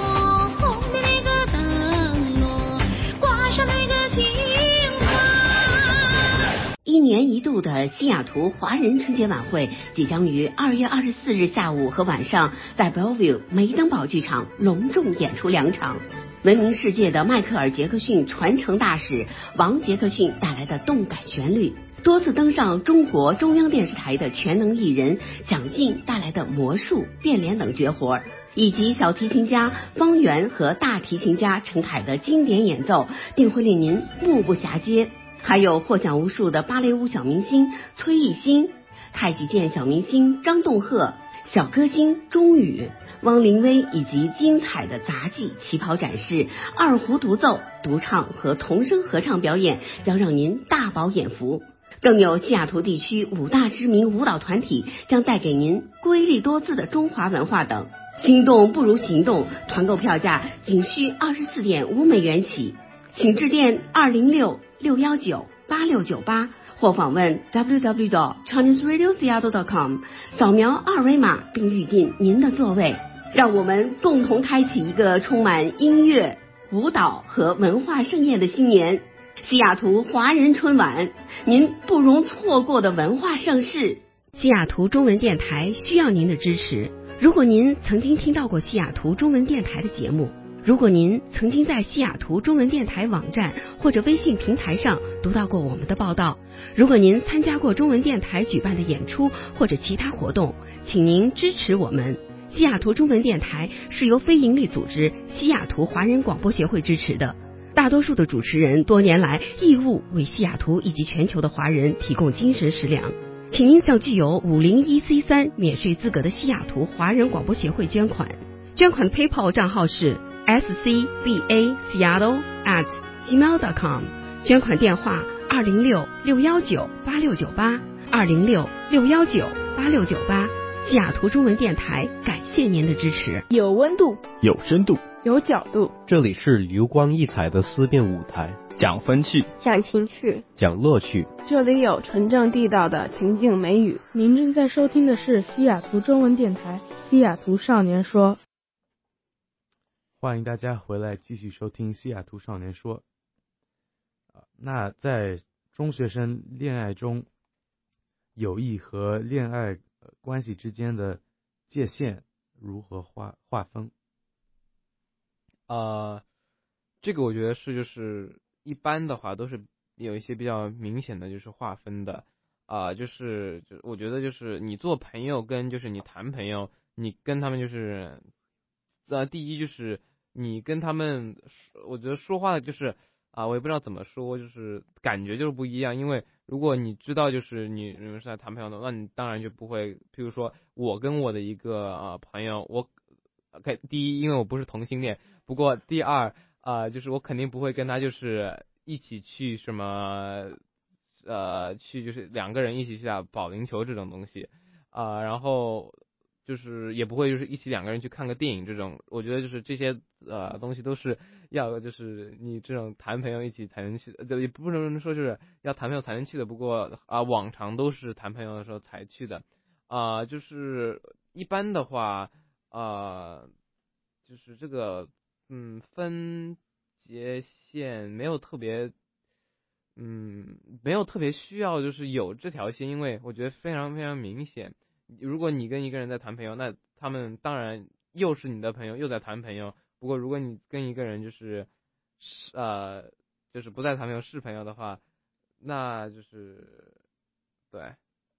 一年一度的西雅图华人春节晚会即将于2月24日下午和晚上在 Bellevue 梅登堡剧场隆重演出2场。闻名世界的迈克尔·杰克逊传承大使王·杰克逊带来的动感旋律，多次登上中国中央电视台的全能艺人蒋劲带来的魔术、变脸等绝活，以及小提琴家方圆和大提琴家陈凯的经典演奏，定会令您目不暇接。还有获奖无数的芭蕾舞小明星崔艺欣、太极剑小明星张栋赫、小歌星钟宇、汪林威，以及精彩的杂技、旗袍展示、二胡独奏、独唱和童声合唱表演，将让您大饱眼福。更有西雅图地区5大知名舞蹈团体将带给您瑰丽多姿的中华文化等。心动不如行动，团购票价仅需24.5美元起，请致电206-619-8698或访问 www.chineseradioseattle.com， 扫描二维码并预订您的座位。让我们共同开启一个充满音乐、舞蹈和文化盛宴的新年。西雅图华人春晚，您不容错过的文化盛事。西雅图中文电台需要您的支持。如果您曾经听到过西雅图中文电台的节目， 如果您曾经在西雅图中文电台网站或者微信平台上读到过我们的报道，如果您参加过中文电台举办的演出或者其他活动，请您支持我们。西雅图中文电台是由非营利组织西雅图华人广播协会支持的，大多数的主持人多年来义务为西雅图以及全球的华人提供精神食粮。请您向具有501C3免税资格的西雅图华人广播协会捐款。捐款的 PayPal 账号是scbaseattle@gmail.com， 捐款电话206-619-8698，206-619-8698。西雅图中文电台，感谢您的支持。 有温度， 有深度， 有角度， 这里是流光溢彩的思辨舞台， 讲风趣， 讲情趣， 讲乐趣， 这里有纯正地道的情境美语。您正在收听的是西雅图中文电台西雅图少年说。 欢迎大家回来继续收听西雅图少年说。那在中学生恋爱中，友谊和恋爱关系之间的界限如何划分？ 这个我觉得是就是一般的话都是有一些比较明显的就是划分的就是我觉得就是你做朋友跟就是你谈朋友，你跟他们就是第一就是你跟他们我觉得说话的就是我也不知道怎么说，就是感觉就是不一样。因为如果你知道就是你们是在谈朋友的，那你当然就不会，譬如说我跟我的一个朋友，我第一因为我不是同性恋，不过第二就是我肯定不会跟他就是一起去什么去就是两个人一起去打保龄球这种东西然后就是也不会就是一起两个人去看个电影这种。我觉得就是这些东西都是要就是你这种谈朋友一起才能去也不能说就是要谈朋友才能去的，不过往常都是谈朋友的时候才去的就是一般的话就是这个分界线没有特别需要就是有这条线，因为我觉得非常非常明显。如果你跟一个人在谈朋友，那他们当然又是你的朋友又在谈朋友，不过如果你跟一个人就是不再谈朋友是朋友的话，那就是对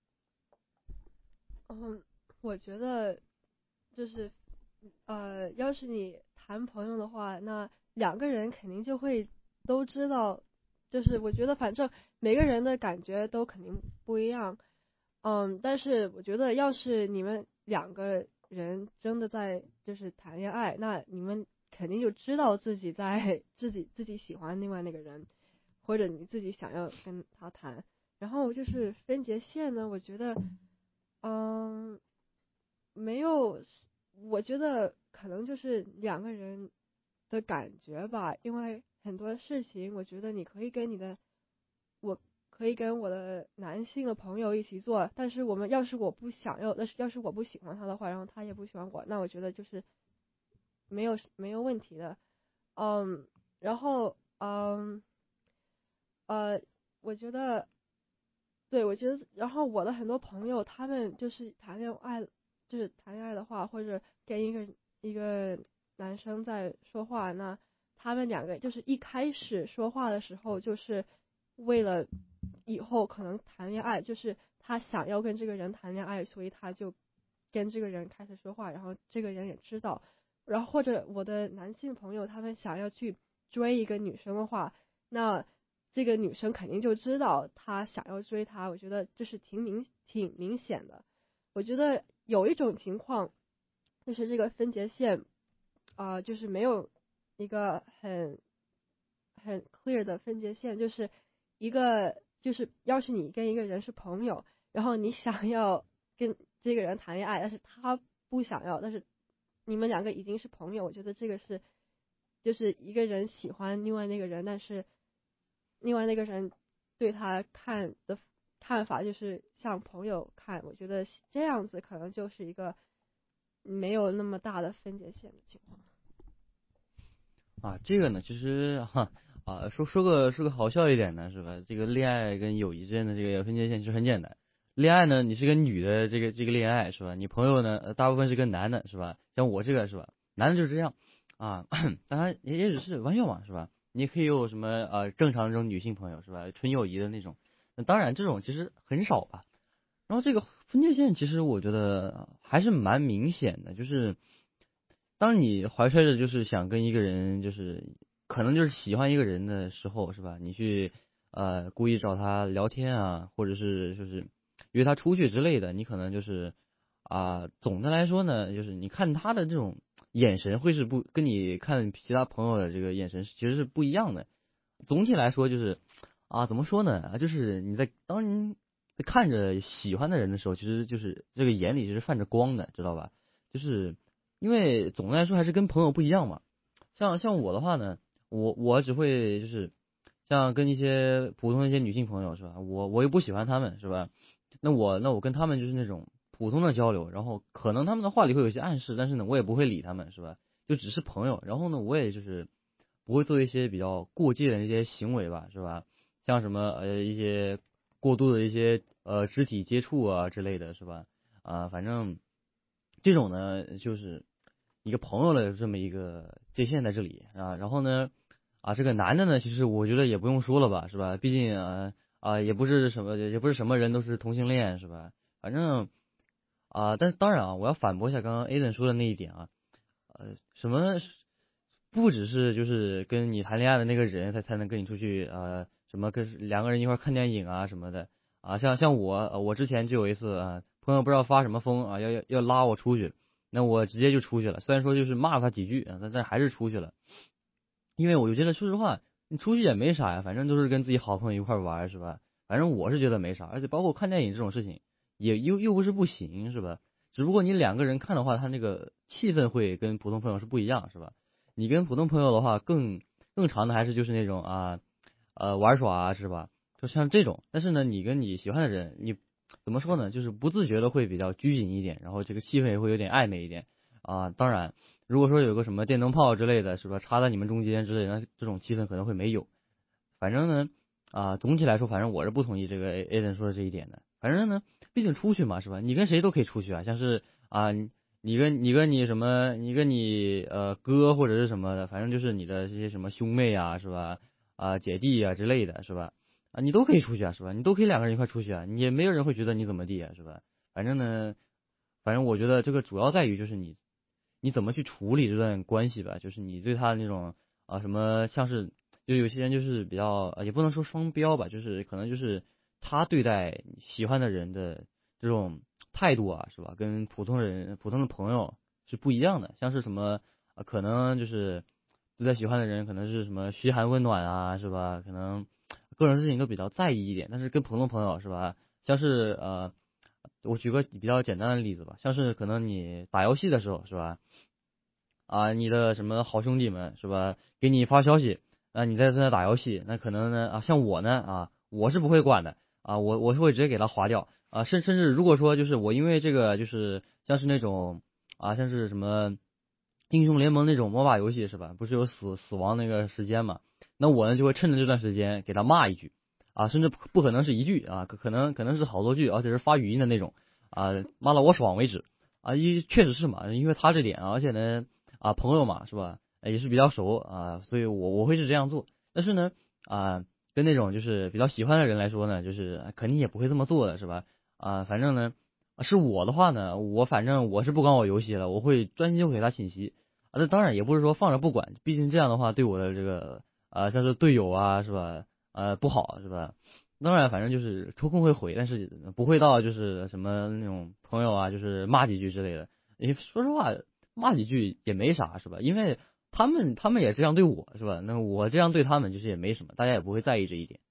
我觉得就是要是你谈朋友的话，那两个人肯定就会都知道，就是我觉得反正每个人的感觉都肯定不一样但是我觉得要是你们两个人真的在就是谈恋爱，那你们肯定就知道自己在自己喜欢另外那个人，或者你自己想要跟他谈。然后就是分界线呢，我觉得没有，我觉得可能就是两个人的感觉吧。因为很多事情我觉得你可以跟我可以跟我的男性的朋友一起做，但是要是我不想要，要是我不喜欢他的话，然后他也不喜欢我，那我觉得就是没有问题的然后我觉得然后我的很多朋友他们就是谈恋爱的话，或者跟一个男生在说话，那他们两个就是一开始说话的时候就是为了以后可能谈恋爱，就是他想要跟这个人谈恋爱，所以他就跟这个人开始说话，然后这个人也知道。然后或者我的男性朋友他们想要去追一个女生的话，那这个女生肯定就知道他想要追她。我觉得就是挺明显的。我觉得有一种情况就是这个分界线就是没有一个很 clear 的分界线，就是要是你跟一个人是朋友，然后你想要跟这个人谈恋爱，但是他不想要，但是你们两个已经是朋友，我觉得这个是就是一个人喜欢另外那个人，但是另外那个人对他看法就是像朋友看，我觉得这样子可能就是一个没有那么大的分界线的情况这个呢其实说个好笑一点的是吧，这个恋爱跟友谊之间的这个分界线其实很简单。恋爱呢，你是跟女的这个恋爱是吧？你朋友呢，大部分是跟男的是吧？像我这个是吧？男的就是这样啊，当然也只是玩笑嘛，是吧？你可以有什么正常的这种女性朋友是吧？纯友谊的那种，那当然这种其实很少吧。然后这个分界线其实我觉得还是蛮明显的，就是当你怀揣着就是想跟一个人就是可能就是喜欢一个人的时候，是吧？你去故意找他聊天啊，或者是就是约他出去之类的，你可能就是总的来说呢，就是你看他的这种眼神会是不跟你看其他朋友的这个眼神其实是不一样的。总体来说就是怎么说呢？就是你当你看着喜欢的人的时候，其实就是这个眼里是泛着光的，知道吧？就是因为总的来说还是跟朋友不一样嘛。像我的话呢，我只会就是像跟一些普通的一些女性朋友是吧？我又不喜欢她们是吧？那我跟她们就是那种普通的交流，然后可能他们的话里会有一些暗示，但是呢我也不会理他们是吧？就只是朋友，然后呢我也就是不会做一些比较过界的一些行为吧，是吧？像什么一些过度的一些肢体接触啊之类的是吧？反正这种呢就是一个朋友的这么一个界限在这里啊。然后呢这个男的呢，其实我觉得也不用说了吧，是吧？毕竟也不是什么人都是同性恋是吧？反正但是当然我要反驳一下刚刚 Aiden 说的那一点什么不只是就是跟你谈恋爱的那个人才能跟你出去什么跟两个人一块看电影啊什么的像我之前就有一次朋友不知道发什么疯要拉我出去，那我直接就出去了，虽然说就是骂了他几句但还是出去了。因为我就觉得说实话，你出去也没啥呀，反正都是跟自己好朋友一块玩是吧？反正我是觉得没啥，而且包括看电影这种事情也又不是不行是吧？只不过你两个人看的话，他那个气氛会跟普通朋友是不一样是吧？你跟普通朋友的话更长的还是就是那种玩耍是吧？就像这种，但是呢，你跟你喜欢的人，你怎么说呢？就是不自觉的会比较拘谨一点，然后这个气氛也会有点暧昧一点当然，如果说有个什么电灯泡之类的，是吧？插在你们中间之类的，那这种气氛可能会没有。反正呢总体来说，反正我是不同意这个 Aiden 说的这一点的。反正呢，毕竟出去嘛，是吧？你跟谁都可以出去像是你跟你什么，你跟你哥或者是什么的，反正就是你的这些什么兄妹是吧？姐弟之类的，是吧？你都可以出去是吧？你都可以两个人一块出去你也没有人会觉得你怎么地是吧？反正我觉得这个主要在于就是你怎么去处理这段关系吧，就是你对他那种什么像是就有些人就是比较也不能说双标吧，就是可能就是他对待喜欢的人的这种态度是吧，跟普通的朋友是不一样的。像是什么可能就是对待喜欢的人可能是什么嘘寒问暖是吧？可能各种事情都比较在意一点，但是跟普通朋友是吧？像是我举个比较简单的例子吧，像是可能你打游戏的时候是吧？你的什么好兄弟们是吧？给你发消息你在正在打游戏，那可能呢像我呢我是不会管的我是会直接给他划掉甚至如果说就是我因为这个就是像是那种像是什么英雄联盟那种MOBA游戏是吧？不是有死亡那个时间嘛？那我呢就会趁着这段时间给他骂一句甚至不可能是一句可能是好多句，而且是发语音的那种骂到我爽为止确实是嘛，因为他这点而且呢朋友嘛是吧？也是比较熟所以我会是这样做。但是呢跟那种就是比较喜欢的人来说呢，就是肯定也不会这么做的是吧？反正呢是我的话呢，反正我是不管我游戏了，我会专心就给他信息这当然也不是说放着不管，毕竟这样的话对我的这个像是队友是吧不好是吧？当然反正就是抽空会回，但是不会到就是什么那种朋友就是骂几句之类的。你说实话骂几句也没啥是吧？因为他们也这样对我是吧？那我这样对他们就是也没什么，大家也不会在意这一点。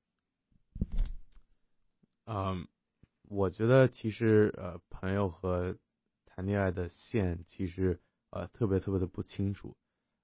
我觉得其实朋友和谈恋爱的线其实特别的不清楚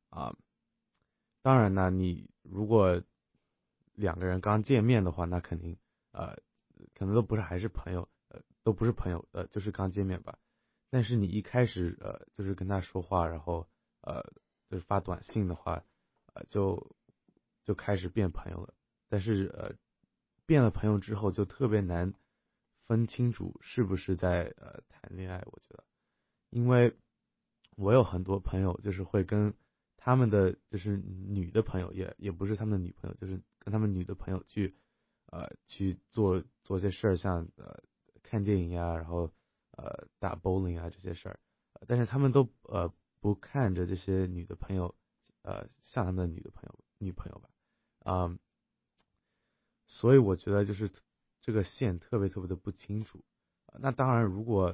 当然呢，你如果两个人刚见面的话，那肯定可能都不是还是朋友都不是朋友就是刚见面吧。但是你一开始就是跟他说话，然后就是发短信的话就开始变朋友了。但是变了朋友之后就特别难分清楚是不是在谈恋爱，我觉得。因为我有很多朋友就是会跟他们的就是女的朋友，也不是他们的女朋友，就是跟他们女的朋友去做一些事儿，像看电影呀，然后打 bowling 啊这些事儿，但是他们都不看着这些女的朋友像他们的女朋友吧，所以我觉得就是这个线特别的不清楚。那当然，如果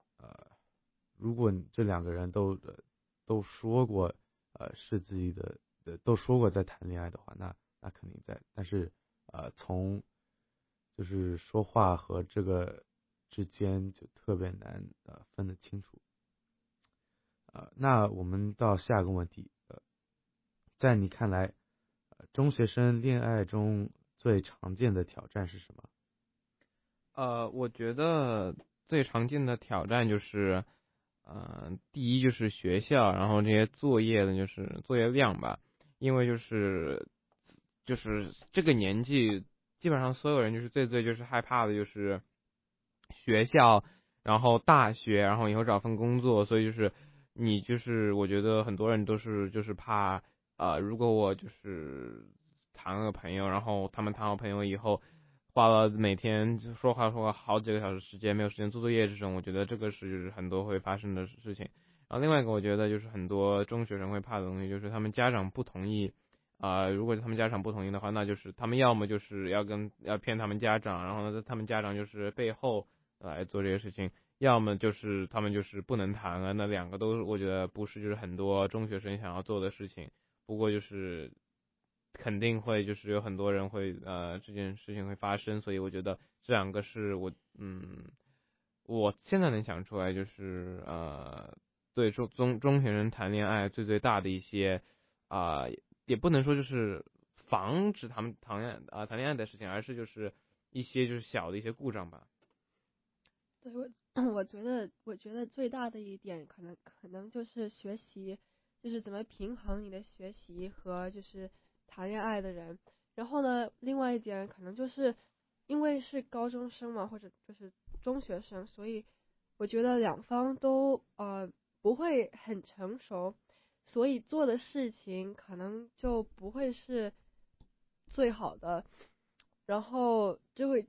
这两个人都说过是自己的都说过在谈恋爱的话，那肯定在。但是从就是说话和这个之间就特别难分得清楚。那我们到下一个问题，在你看来，中学生恋爱中最常见的挑战是什么？ 我觉得最常见的挑战就是，第一就是学校，然后这些作业的就是作业量吧，因为就是这个年纪，基本上所有人就是最就是害怕的就是学校，然后大学，然后以后找份工作，所以就是你就是我觉得很多人都是就是怕，如果我就是谈了个朋友，然后他们谈好朋友以后，花了每天就说话好几个小时时间，没有时间做作业这种，我觉得这个是就是很多会发生的事情。然后另外一个我觉得就是很多中学生会怕的东西，就是他们家长不同意，如果他们家长不同意的话，那就是他们要么就是要骗他们家长，然后呢他们家长就是背后来做这些事情，要么就是他们就是不能谈了，那两个都我觉得不是就是很多中学生想要做的事情。不过就是肯定会就是有很多人会这件事情会发生，所以我觉得这两个是我现在能想出来就是对中学生谈恋爱最大的一些也不能说就是防止他们谈恋爱的事情，而是就是一些就是小的一些故障吧。 对，我觉得最大的一点可能就是学习，就是怎么平衡你的学习和就是谈恋爱的人。然后呢，另外一点可能就是因为是高中生嘛，或者就是中学生，所以我觉得两方都不会很成熟，所以做的事情可能就不会是最好的，然后就会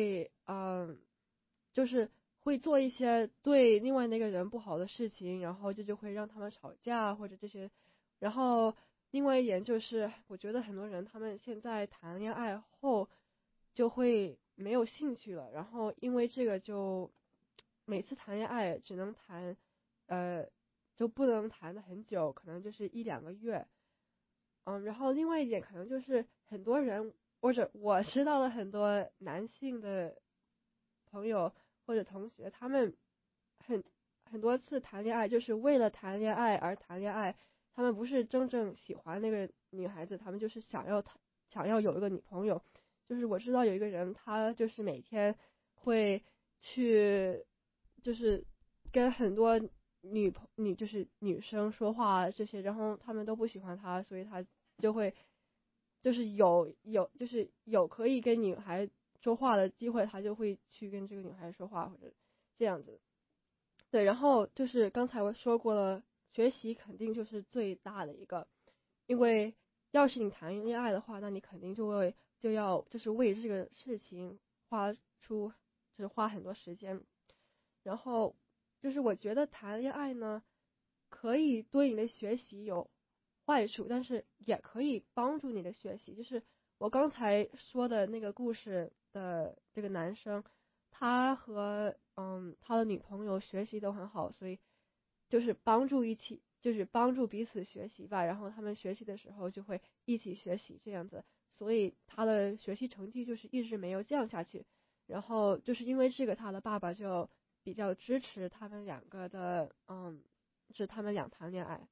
就是会做一些对另外那个人不好的事情，然后这就会让他们吵架或者这些。然后另外一点就是，我觉得很多人他们现在谈恋爱后就会没有兴趣了，然后因为这个就每次谈恋爱只能谈就不能谈的很久，可能就是1-2个月。然后另外一点可能就是很多人或者我知道了很多男性的朋友或者同学，他们很多次谈恋爱就是为了谈恋爱而谈恋爱，他们不是真正喜欢那个女孩子，他们就是想要有一个女朋友。就是我知道有一个人，他就是每天会去就是跟很多就是女生说话这些，然后他们都不喜欢他，所以他就会就是就是有可以跟女孩说话的机会，他就会去跟这个女孩说话或者这样子。对，然后就是刚才我说过了，学习肯定就是最大的一个，因为要是你谈恋爱的话，那你肯定就要就是为这个事情花很多时间。然后就是我觉得谈恋爱呢，可以对你的学习有坏处，但是也可以帮助你的学习。就是我刚才说的那个故事的这个男生，他和他的女朋友学习都很好，所以就是帮助彼此学习吧。然后他们学习的时候就会一起学习这样子，所以他的学习成绩就是一直没有降下去。然后就是因为这个，他的爸爸就比较支持他们两个的，就是他们俩谈恋爱。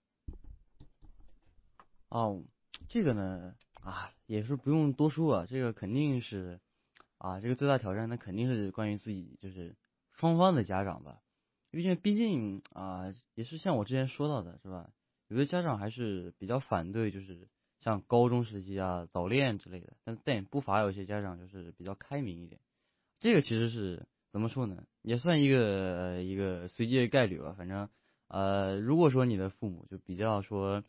这个呢也是不用多说啊，这个肯定是这个最大挑战，那肯定是关于自己就是双方的家长吧，因为毕竟也是像我之前说到的是吧，有的家长还是比较反对，就是像高中时期早恋之类的，但也不乏有些家长就是比较开明一点。这个其实是怎么说呢，也算一个随机的概率吧。反正如果说你的父母就比较说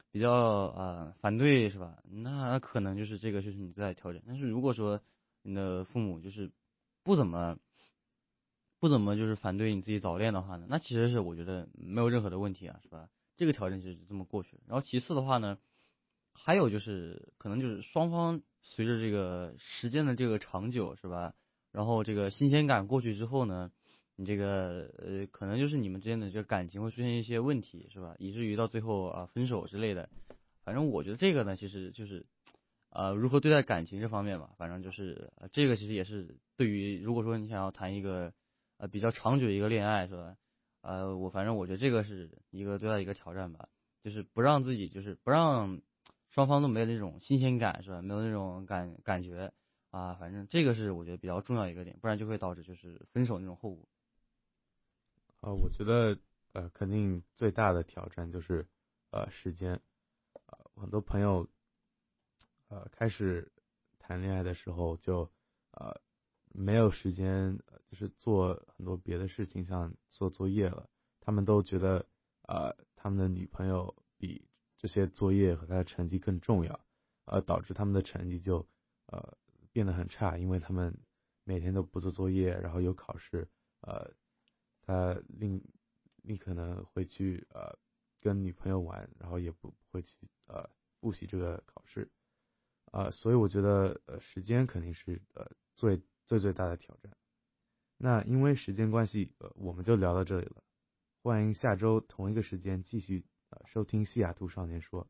比较反对是吧？那可能就是这个就是你最大的挑战。但是如果说你的父母就是不怎么就是反对你自己早恋的话呢，那其实是我觉得没有任何的问题啊，是吧？这个挑战就是这么过去了。然后其次的话呢，还有就是可能就是双方随着这个时间的这个长久是吧，然后这个新鲜感过去之后呢，你这个可能就是你们之间的这个感情会出现一些问题是吧，以至于到最后分手之类的。反正我觉得这个呢其实就是如何对待感情这方面吧，反正就是这个其实也是对于如果说你想要谈一个比较长久的一个恋爱是吧，反正我觉得这个是一个最大的一个挑战吧，就是不让自己就是不让双方都没有那种新鲜感是吧，没有那种感觉反正这个是我觉得比较重要一个点，不然就会导致就是分手那种后果。 我觉得肯定最大的挑战就是时间。很多朋友开始谈恋爱的时候就没有时间就是做很多别的事情，像做作业了，他们都觉得他们的女朋友比这些作业和他的成绩更重要，导致他们的成绩就变得很差，因为他们每天都不做作业，然后有考试，他你可能会去跟女朋友玩，然后也不会去复习这个考试，所以我觉得时间肯定是最大的挑战。那因为时间关系，我们就聊到这里了。欢迎下周同一个时间继续收听西雅图少年说。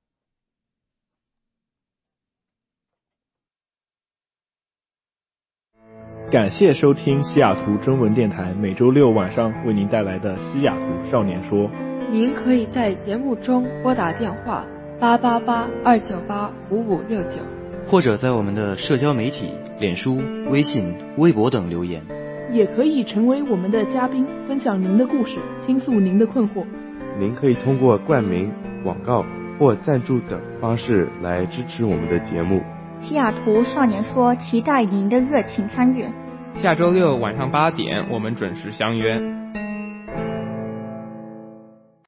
感谢收听西雅图中文电台每周六晚上为您带来的西雅图少年说。 您可以在节目中拨打电话888-298-5569， 或者在我们的社交媒体脸书、微信、微博等留言， 也可以成为我们的嘉宾，分享您的故事，倾诉您的困惑。 您可以通过冠名、广告或赞助等方式来支持我们的节目。 西雅图少年说期待您的热情参与。 下周六晚上8点我们准时相约。